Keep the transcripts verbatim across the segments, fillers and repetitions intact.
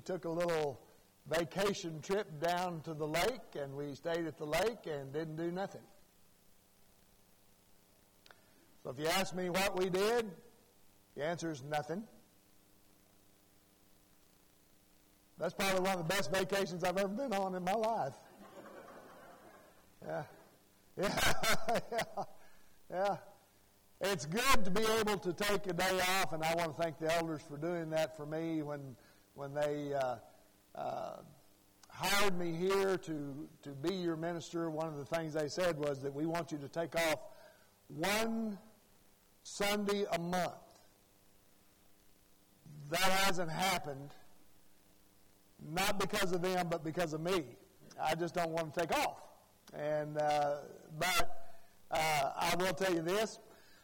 took a little vacation trip down to the lake, and we stayed at the lake and didn't do nothing. So if you ask me what we did, the answer is nothing. That's probably one of the best vacations I've ever been on in my life. Yeah. Yeah. yeah. Yeah. It's good to be able to take a day off, and I want to thank the elders for doing that for me when when they uh, uh, hired me here to, to be your minister. One of the things they said was that we want you to take off one Sunday a month. That hasn't happened, not because of them, but because of me. I just don't want to take off. And uh, but uh, I will tell you this.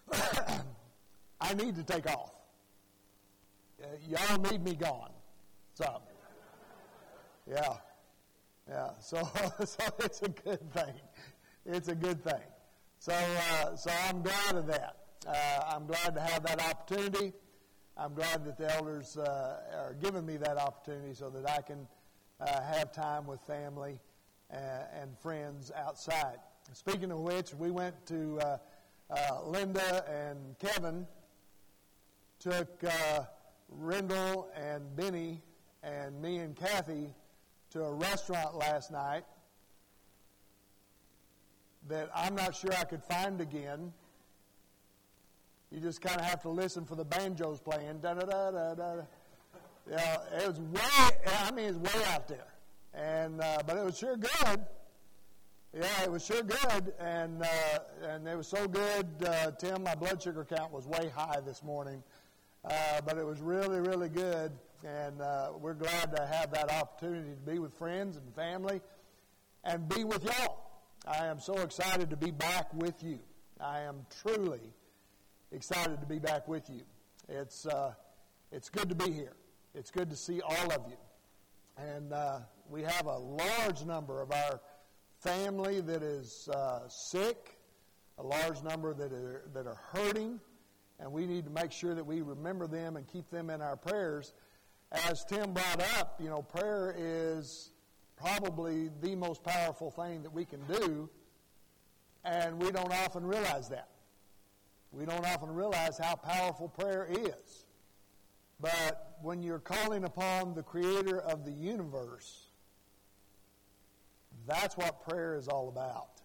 I need to take off. Uh, y'all need me gone. So, yeah. Yeah. So, so it's a good thing. It's a good thing. So, uh, so I'm glad of that. Uh, I'm glad to have that opportunity. I'm glad that the elders uh, are giving me that opportunity so that I can uh, have time with family and, and friends outside. Speaking of which, we went to uh, uh, Linda and Kevin, took uh, Rendell and Benny and me and Kathy to a restaurant last night that I'm not sure I could find again. You just kind of have to listen for the banjos playing. Da da da da da. Yeah, it was way. I mean, it's way out there, and uh, but it was sure good. Yeah, it was sure good, and uh, and it was so good. Uh, Tim, my blood sugar count was way high this morning, uh, but it was really, really good, and uh, we're glad to have that opportunity to be with friends and family, and be with y'all. I am so excited to be back with you. I am truly excited to be back with you. It's uh, it's good to be here. It's good to see all of you, and uh, we have a large number of our family that is uh, sick, a large number that are that are hurting, and we need to make sure that we remember them and keep them in our prayers. As Tim brought up, you know, prayer is probably the most powerful thing that we can do, and we don't often realize that. We don't often realize how powerful prayer is. But when you're calling upon the Creator of the universe, that's what prayer is all about.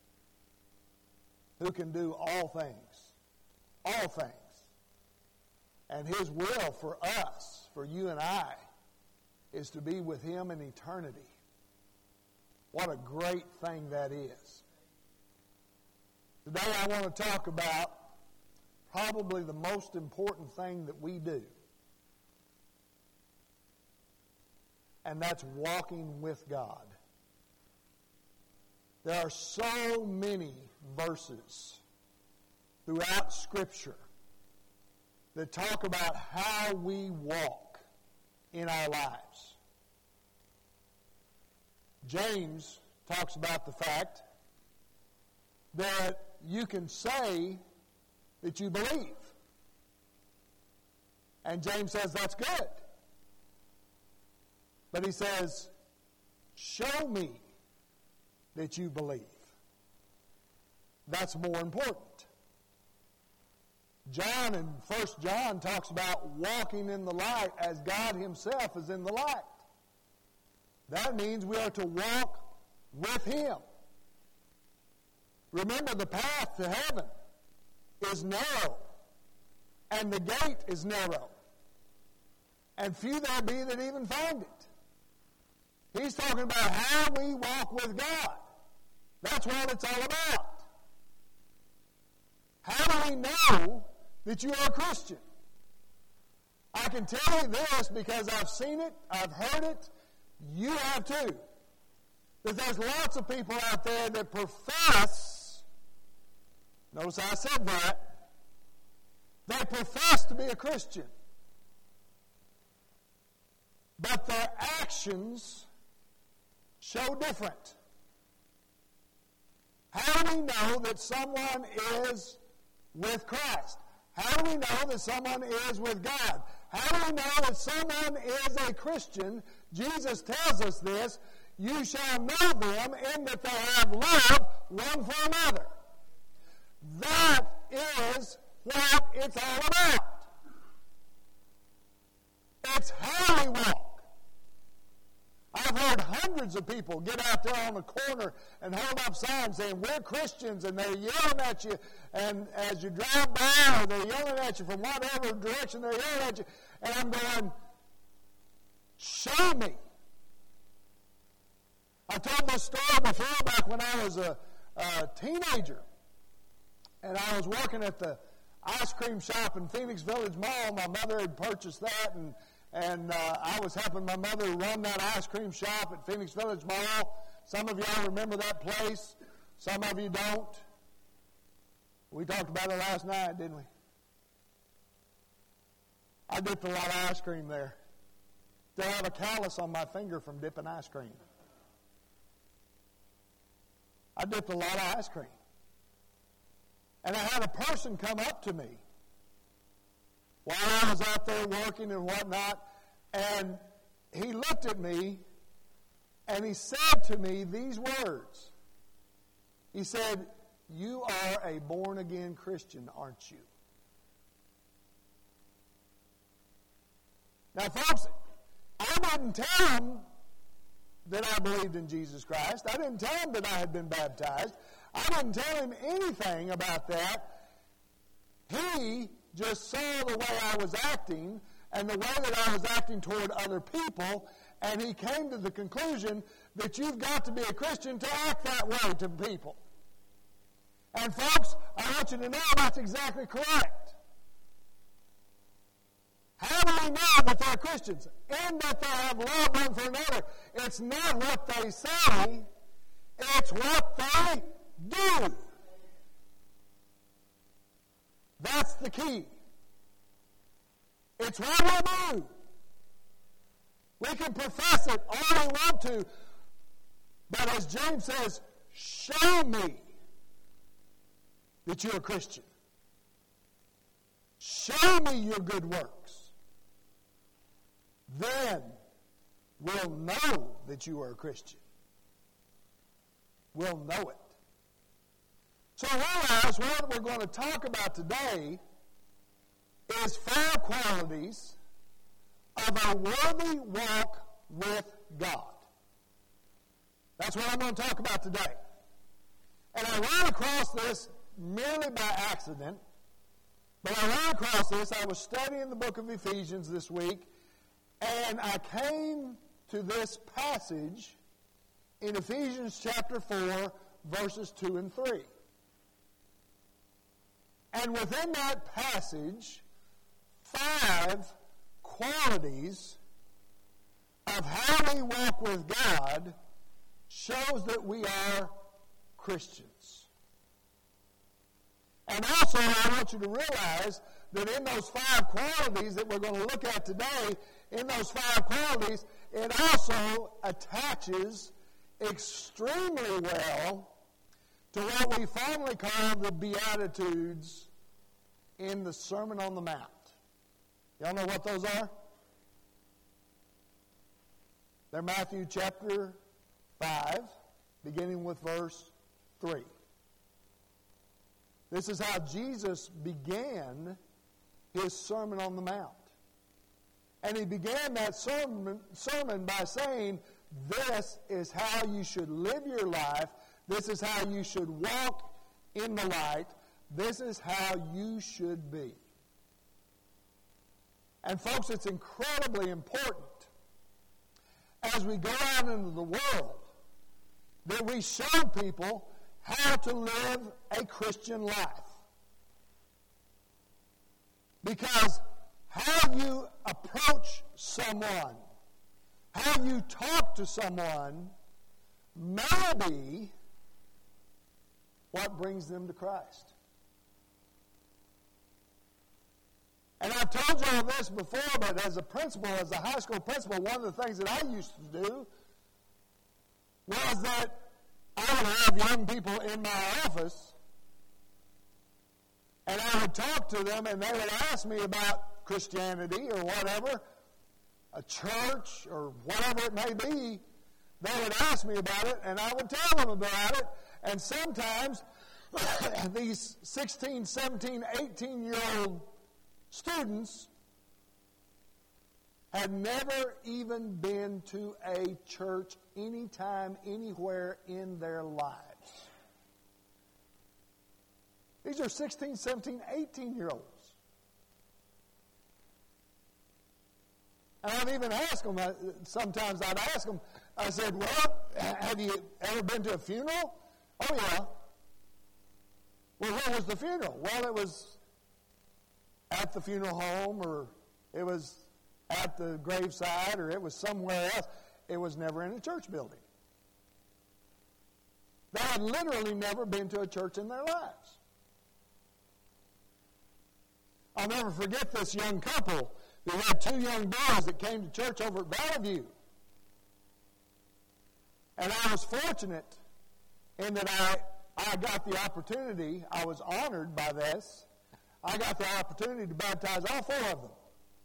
Who can do all things. All things. And His will for us, for you and I, is to be with Him in eternity. What a great thing that is. Today I want to talk about probably the most important thing that we do. And that's walking with God. There are so many verses throughout Scripture that talk about how we walk in our lives. James talks about the fact that you can say that you believe. And James says that's good. But he says, show me that you believe. That's more important. John in First John talks about walking in the light as God Himself is in the light. That means we are to walk with Him. Remember, the path to heaven is narrow, and the gate is narrow, and few there be that even find it. He's talking about how we walk with God. That's what it's all about. How do we know that you are a Christian? I can tell you this because I've seen it, I've heard it, you have too. That there's lots of people out there that profess, notice I said that, they profess to be a Christian. But their actions show different. How do we know that someone is with Christ? How do we know that someone is with God? How do we know that someone is a Christian? Jesus tells us this. You shall know them in that they have love one for another. That is what it's all about. It's how we walk. I've heard hundreds of people get out there on the corner and hold up signs saying, we're Christians, and they're yelling at you, and as you drive by, or they're yelling at you from whatever direction they're yelling at you, and I'm going, show me. I told this story before back when I was a, a teenager, and I was working at the ice cream shop in Phoenix Village Mall. My mother had purchased that, and And uh, I was helping my mother run that ice cream shop at Phoenix Village Mall. Some of y'all remember that place. Some of you don't. We talked about it last night, didn't we? I dipped a lot of ice cream there. Still have a callus on my finger from dipping ice cream. I dipped a lot of ice cream. And I had a person come up to me while I was out there working and whatnot, and he looked at me and he said to me these words. He said, you are a born-again Christian, aren't you? Now, folks, I didn't tell him that I believed in Jesus Christ. I didn't tell him that I had been baptized. I didn't tell him anything about that. He just saw the way I was acting and the way that I was acting toward other people, and he came to the conclusion that you've got to be a Christian to act that way to people. And folks, I want you to know that's exactly correct. How do we know that they're Christians? In that they have love one for another. It's not what they say, it's what they do. That's the key. It's what we do. We can profess it all we want to, but as James says, show me that you're a Christian. Show me your good works. Then we'll know that you are a Christian. We'll know it. So realize what we're going to talk about today is five qualities of a worthy walk with God. That's what I'm going to talk about today. And I ran across this merely by accident, but I ran across this. I was studying the book of Ephesians this week, and I came to this passage in Ephesians chapter four, verses two and three. And within that passage, five qualities of how we walk with God shows that we are Christians. And also, I want you to realize that in those five qualities that we're going to look at today, in those five qualities, it also attaches extremely well to what we fondly call the Beatitudes in the Sermon on the Mount. Y'all know what those are? They're Matthew chapter five, beginning with verse three. This is how Jesus began his Sermon on the Mount. And he began that sermon, sermon by saying, this is how you should live your life. This is how you should walk in the light. This is how you should be. And folks, it's incredibly important as we go out into the world that we show people how to live a Christian life. Because how you approach someone, how you talk to someone, may be what brings them to Christ. And I've told you all this before, but as a principal, as a high school principal, one of the things that I used to do was that I would have young people in my office, and I would talk to them, and they would ask me about Christianity or whatever, a church or whatever it may be, they would ask me about it, and I would tell them about it. And sometimes these sixteen, seventeen, eighteen-year-old students had never even been to a church anytime, anywhere in their lives. These are sixteen, seventeen, eighteen-year-olds. And I'd even ask them, sometimes I'd ask them, I said, well, have you ever been to a funeral? Oh, yeah. Well, where was the funeral? Well, it was at the funeral home, or it was at the graveside, or it was somewhere else. It was never in a church building. They had literally never been to a church in their lives. I'll never forget this young couple who had two young boys that came to church over at Valley View. And I was fortunate in that I, I got the opportunity, I was honored by this, I got the opportunity to baptize all four of them.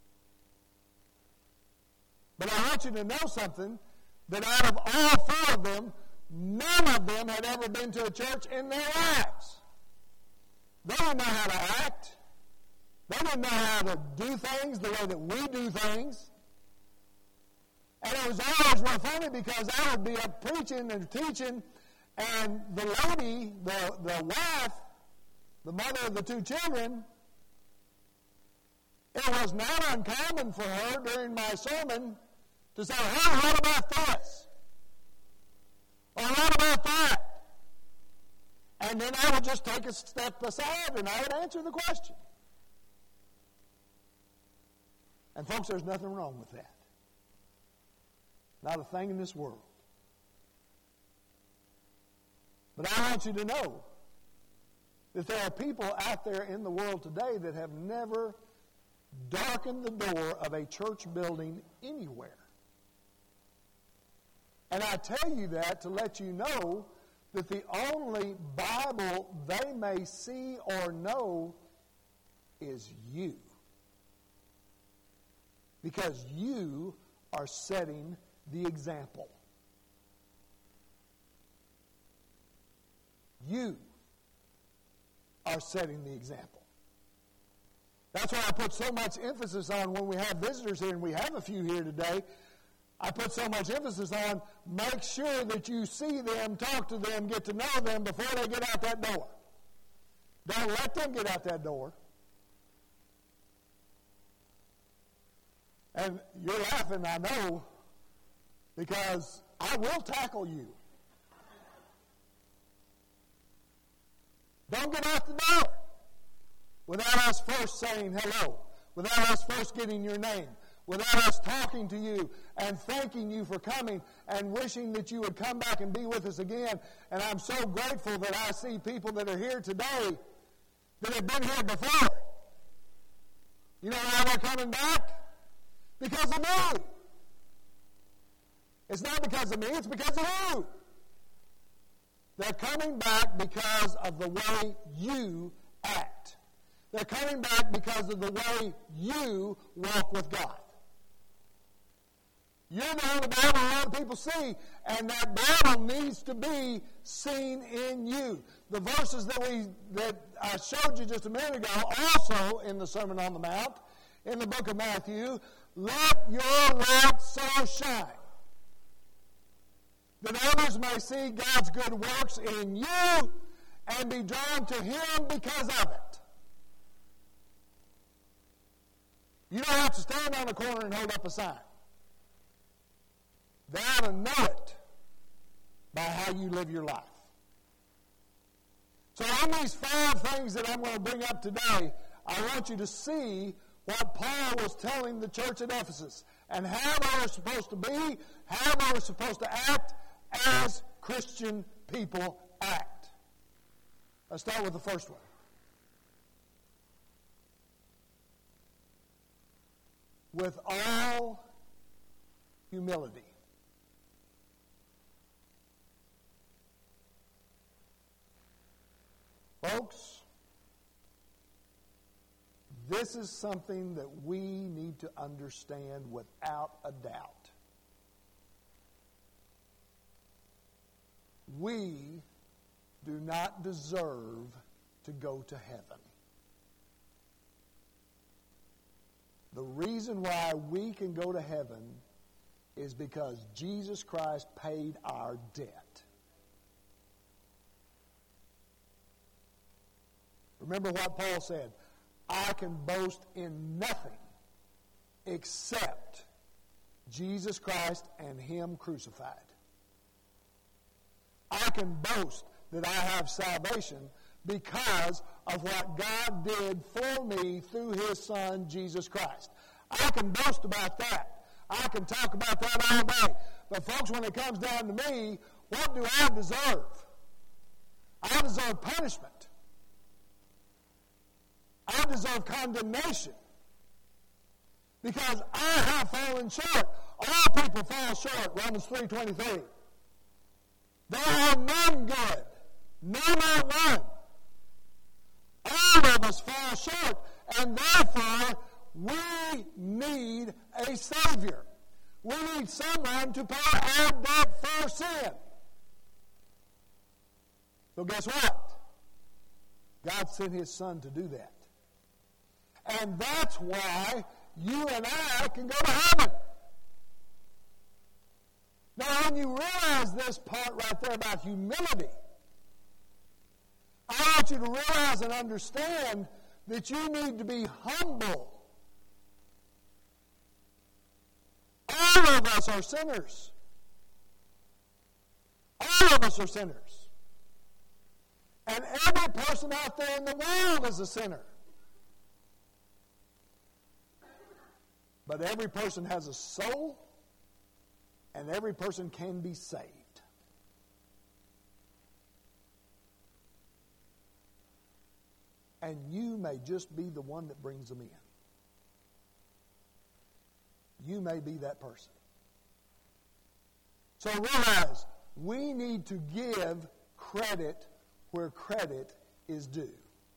But I want you to know something, that out of all four of them, none of them had ever been to a church in their lives. They didn't know how to act. They didn't know how to do things the way that we do things. And it was always real funny because I would be up preaching and teaching, and the lady, the, the wife, the mother of the two children, it was not uncommon for her during my sermon to say, hey, what about this? Or what about that? And then I would just take a step aside and I would answer the question. And folks, there's nothing wrong with that. Not a thing in this world. But I want you to know that there are people out there in the world today that have never darkened the door of a church building anywhere. And I tell you that to let you know that the only Bible they may see or know is you. Because you are setting the example. You are setting the example. That's why I put so much emphasis on when we have visitors here, and we have a few here today. I put so much emphasis on make sure that you see them, talk to them, get to know them before they get out that door. Don't let them get out that door. And you're laughing, I know, because I will tackle you. Don't get out the door without us first saying hello, without us first getting your name, without us talking to you and thanking you for coming and wishing that you would come back and be with us again. And I'm so grateful that I see people that are here today that have been here before. You know why they're coming back? Because of me. It's not because of me, it's because of you. They're coming back because of the way you act. They're coming back because of the way you walk with God. You're the only Bible a lot of people see, and that Bible needs to be seen in you. The verses that we that I showed you just a minute ago, also in the Sermon on the Mount, in the book of Matthew, let your light so shine that others may see God's good works in you and be drawn to Him because of it. You don't have to stand on the corner and hold up a sign. They ought to know it by how you live your life. So on these five things that I'm going to bring up today, I want you to see what Paul was telling the church at Ephesus and how they were supposed to be, how they were supposed to act as Christian people act. Let's start with the first one. With all humility. Folks, this is something that we need to understand without a doubt. We do not deserve to go to heaven. The reason why we can go to heaven is because Jesus Christ paid our debt. Remember what Paul said, I can boast in nothing except Jesus Christ and Him crucified. I can boast that I have salvation because of what God did for me through His Son, Jesus Christ. I can boast about that. I can talk about that all day. But folks, when it comes down to me, what do I deserve? I deserve punishment. I deserve condemnation. Because I have fallen short. All people fall short, Romans three twenty-three. There are none good, no, not one. All of us fall short, and therefore we need a Savior. We need someone to pay our debt for sin. So guess what? God sent His Son to do that. And that's why you and I can go to heaven. Now, when you realize this part right there about humility, I want you to realize and understand that you need to be humble. All of us are sinners. All of us are sinners. And every person out there in the world is a sinner. But every person has a soul, and every person can be saved. And you may just be the one that brings them in. You may be that person. So realize, we need to give credit where credit is due.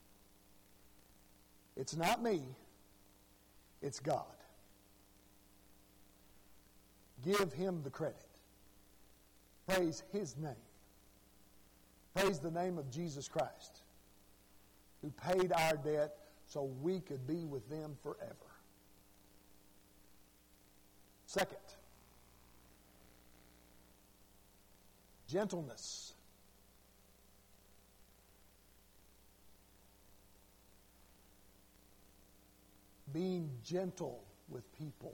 It's not me, it's God. Give Him the credit. Praise His name. Praise the name of Jesus Christ, who paid our debt so we could be with them forever. Second, gentleness. Being gentle with people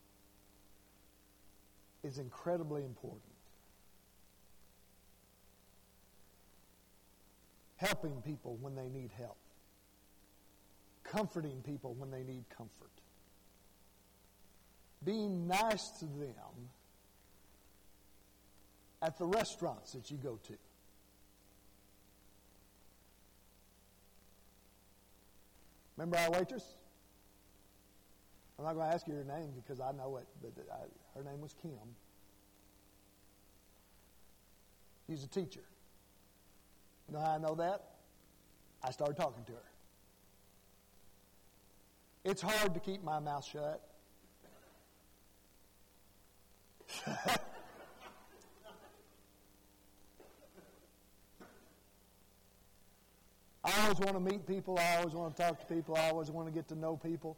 is incredibly important. Helping people when they need help. Comforting people when they need comfort. Being nice to them at the restaurants that you go to. Remember our waitress? I'm not going to ask you her name because I know it, but I, her name was Kim. She's a teacher. You know how I know that? I started talking to her. It's hard to keep my mouth shut. I always want to meet people. I always want to talk to people. I always want to get to know people.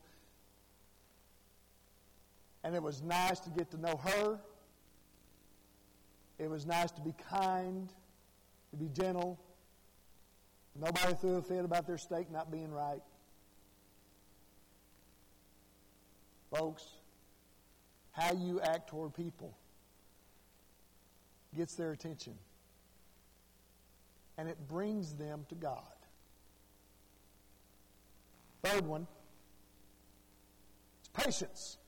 And it was nice to get to know her. It was nice to be kind, to be gentle. Nobody threw a fit about their steak not being right. Folks, how you act toward people gets their attention. And it brings them to God. Third one is patience.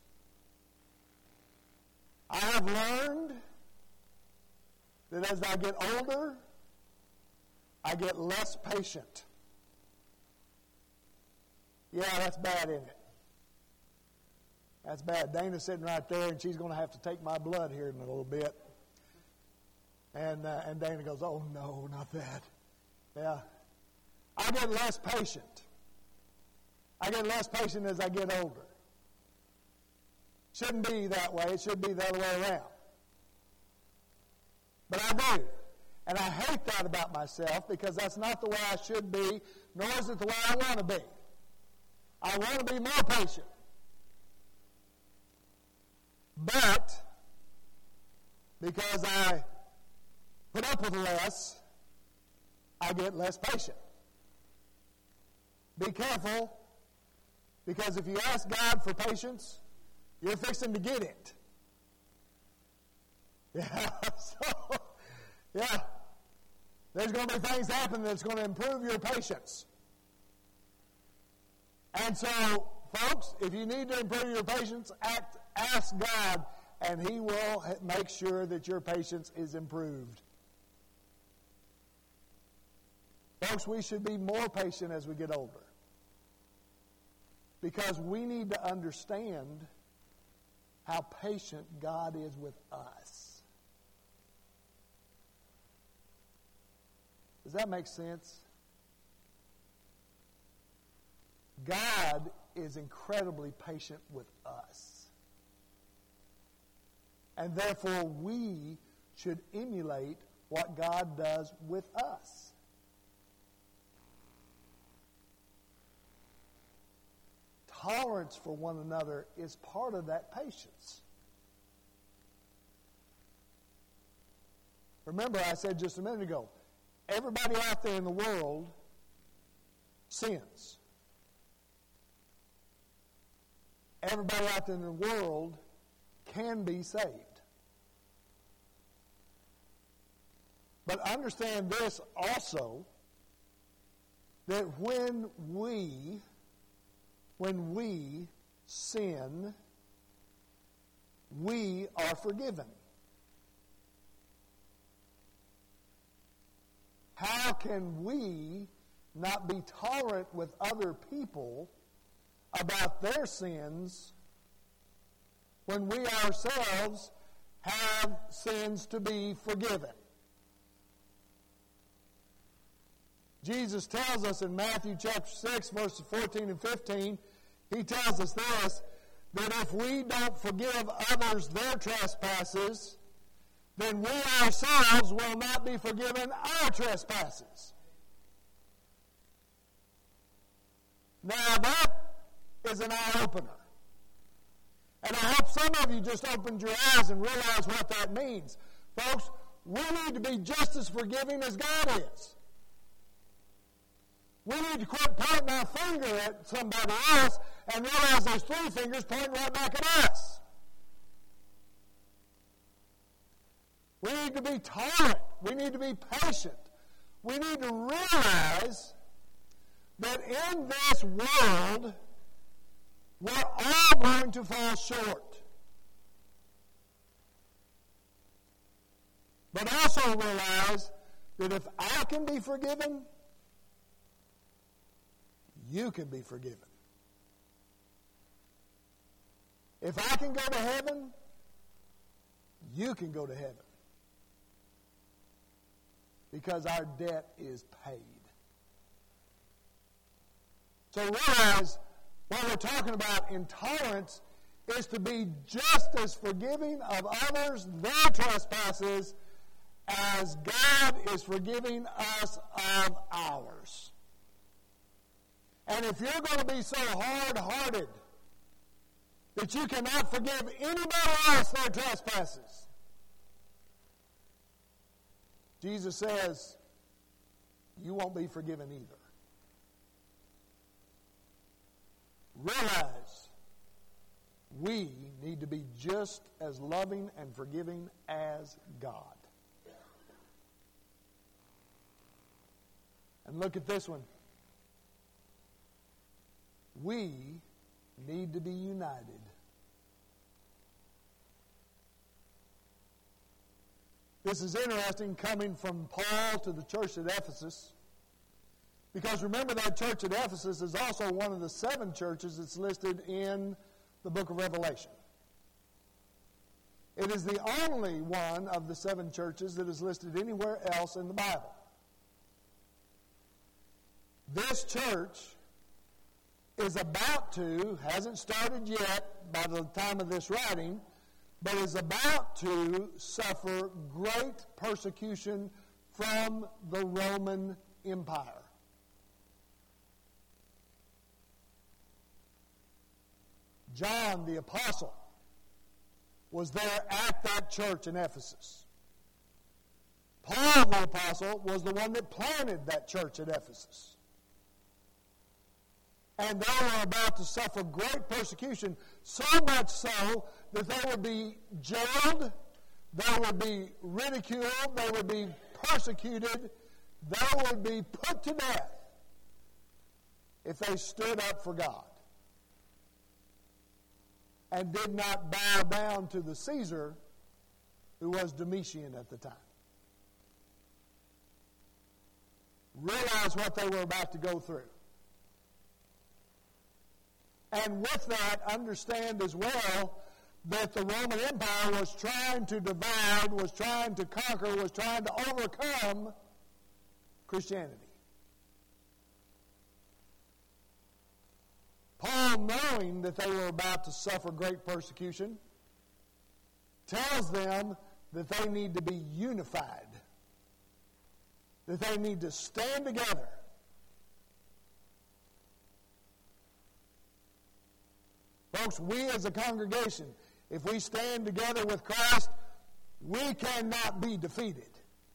I have learned that as I get older, I get less patient. Yeah, that's bad, isn't it? That's bad. Dana's sitting right there, and she's going to have to take my blood here in a little bit. And uh, and Dana goes, oh, no, not that. Yeah. I get less patient. I get less patient as I get older. Shouldn't be that way. It should be the other way around. But I do. And I hate that about myself because that's not the way I should be, nor is it the way I want to be. I want to be more patient. But because I put up with less, I get less patient. Be careful, because if you ask God for patience, you're fixing to get it. Yeah, so, yeah. There's going to be things happen that's going to improve your patience. And so, folks, if you need to improve your patience, act, ask God, and He will make sure that your patience is improved. Folks, we should be more patient as we get older. Because we need to understand how patient God is with us. Does that make sense? God is incredibly patient with us. And therefore, we should emulate what God does with us. Tolerance for one another is part of that patience. Remember, I said just a minute ago, everybody out there in the world sins. Everybody out there in the world can be saved. But understand this also, that when we, when we sin, we are forgiven. How can we not be tolerant with other people about their sins when we ourselves have sins to be forgiven? Jesus tells us in Matthew chapter six, verses fourteen and fifteen, He tells us this, that if we don't forgive others their trespasses, then we ourselves will not be forgiven our trespasses. Now that is an eye-opener. And I hope some of you just opened your eyes and realize what that means. Folks, we need to be just as forgiving as God is. We need to quit pointing our finger at somebody else and realize there's three fingers pointing right back at us. We need to be tolerant. We need to be patient. We need to realize that in this world, we're all going to fall short. But also realize that if I can be forgiven, you can be forgiven. If I can go to heaven, you can go to heaven. Because our debt is paid. So realize what we're talking about in tolerance is to be just as forgiving of others their trespasses as God is forgiving us of ours. And if you're going to be so hard-hearted that you cannot forgive anybody else their trespasses, Jesus says, you won't be forgiven either. Realize we need to be just as loving and forgiving as God. And look at this one. We need to be united. This is interesting coming from Paul to the church at Ephesus. Because remember, that church at Ephesus is also one of the seven churches that's listed in the book of Revelation. It is the only one of the seven churches that is listed anywhere else in the Bible. This church is about to, hasn't started yet by the time of this writing, but is about to suffer great persecution from the Roman Empire. John the Apostle was there at that church in Ephesus. Paul the Apostle was the one that planted that church at Ephesus. And they were about to suffer great persecution, so much so that they would be jailed, they would be ridiculed, they would be persecuted, they would be put to death if they stood up for God and did not bow down to the Caesar, who was Domitian at the time. Realize what they were about to go through. And with that, understand as well that the Roman Empire was trying to divide, was trying to conquer, was trying to overcome Christianity. Paul, knowing that they were about to suffer great persecution, tells them that they need to be unified, that they need to stand together. Folks, we as a congregation, if we stand together with Christ, we cannot be defeated.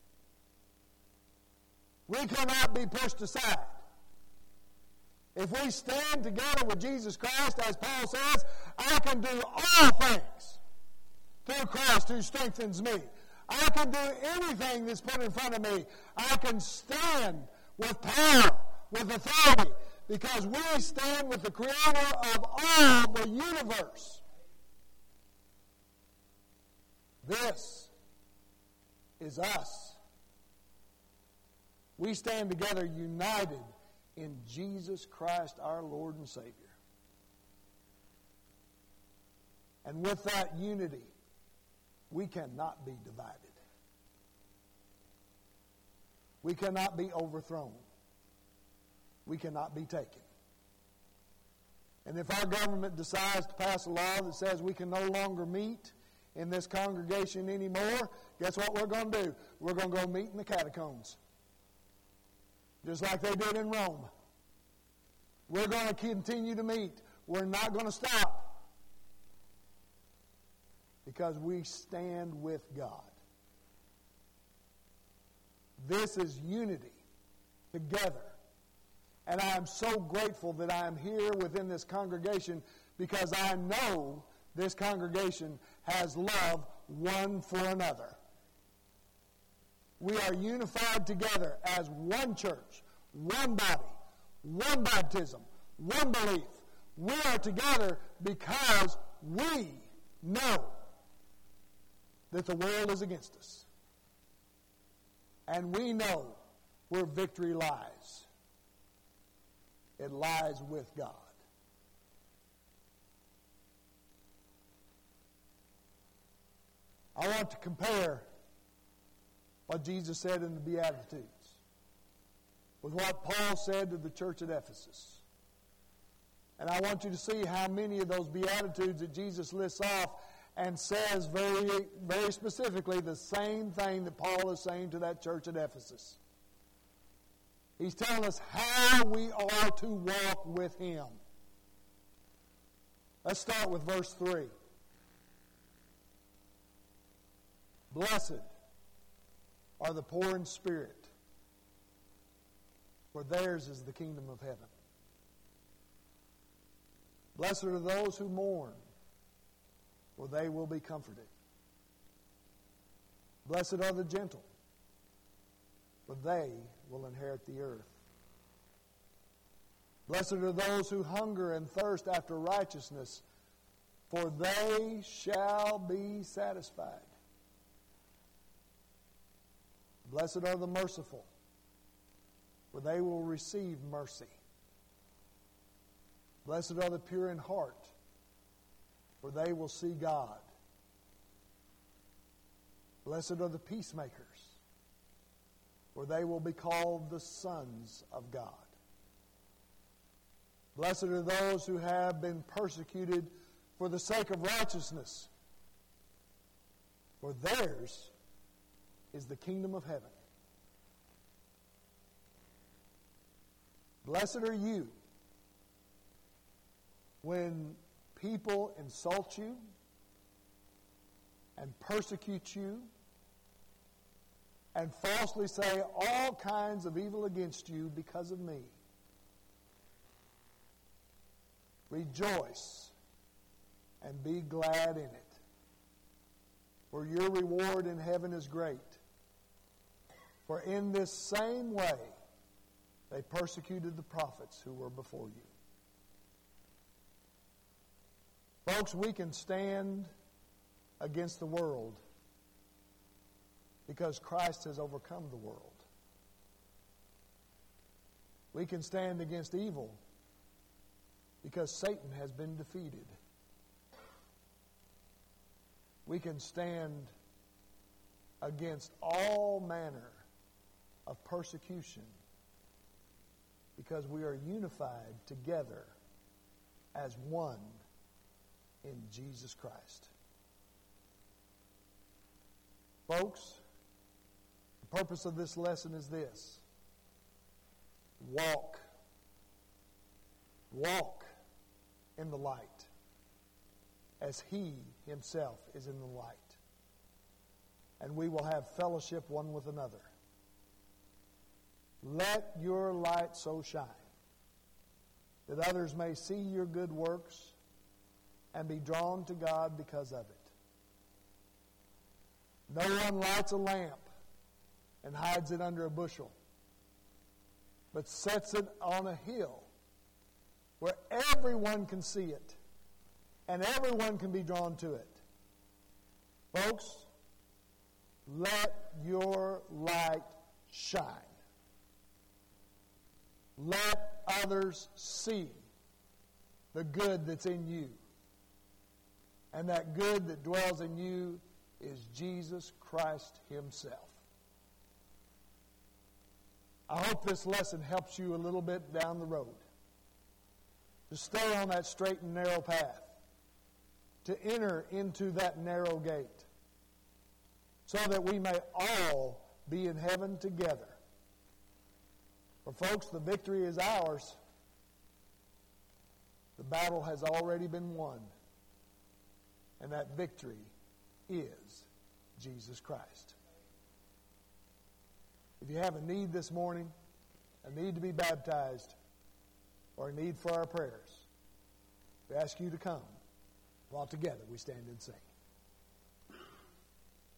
We cannot be pushed aside. If we stand together with Jesus Christ, as Paul says, I can do all things through Christ who strengthens me. I can do anything that's put in front of me. I can stand with power, with authority, because we stand with the Creator of all the universe. This is us. We stand together united in Jesus Christ, our Lord and Savior. And with that unity, we cannot be divided. We cannot be overthrown. We cannot be taken. And if our government decides to pass a law that says we can no longer meet in this congregation anymore, guess what we're going to do? We're going to go meet in the catacombs. Just like they did in Rome. We're going to continue to meet. We're not going to stop. Because we stand with God. This is unity together. And I am so grateful that I am here within this congregation, because I know this congregation has love one for another. We are unified together as one church, one body, one baptism, one belief. We are together because we know that the world is against us. And we know where victory lies. It lies with God. I want to compare what Jesus said in the Beatitudes with what Paul said to the church at Ephesus. And I want you to see how many of those Beatitudes that Jesus lists off and says very, very specifically the same thing that Paul is saying to that church at Ephesus. He's telling us how we are to walk with Him. Let's start with verse three. Blessed are the poor in spirit, for theirs is the kingdom of heaven. Blessed are those who mourn, for they will be comforted. Blessed are the gentle, for they will inherit the earth. Blessed are those who hunger and thirst after righteousness, for they shall be satisfied. Blessed are the merciful, for they will receive mercy. Blessed are the pure in heart, for they will see God. Blessed are the peacemakers, for they will be called the sons of God. Blessed are those who have been persecuted for the sake of righteousness, for theirs is the kingdom of heaven. Blessed are you when people insult you and persecute you and falsely say all kinds of evil against you because of me. Rejoice and be glad in it, for your reward in heaven is great. For in this same way they persecuted the prophets who were before you. Folks, we can stand against the world because Christ has overcome the world. We can stand against evil because Satan has been defeated. We can stand against all manner of persecution because we are unified together as one in Jesus Christ. Folks, the purpose of this lesson is this. Walk. Walk in the light as He Himself is in the light. And we will have fellowship one with another. Let your light so shine that others may see your good works and be drawn to God because of it. No one lights a lamp and hides it under a bushel, but sets it on a hill where everyone can see it and everyone can be drawn to it. Folks, let your light shine. Let others see the good that's in you. And that good that dwells in you is Jesus Christ Himself. I hope this lesson helps you a little bit down the road to stay on that straight and narrow path, to enter into that narrow gate, so that we may all be in heaven together. For folks, the victory is ours. The battle has already been won. And that victory is Jesus Christ. If you have a need this morning, a need to be baptized, or a need for our prayers, we ask you to come while together we stand and sing.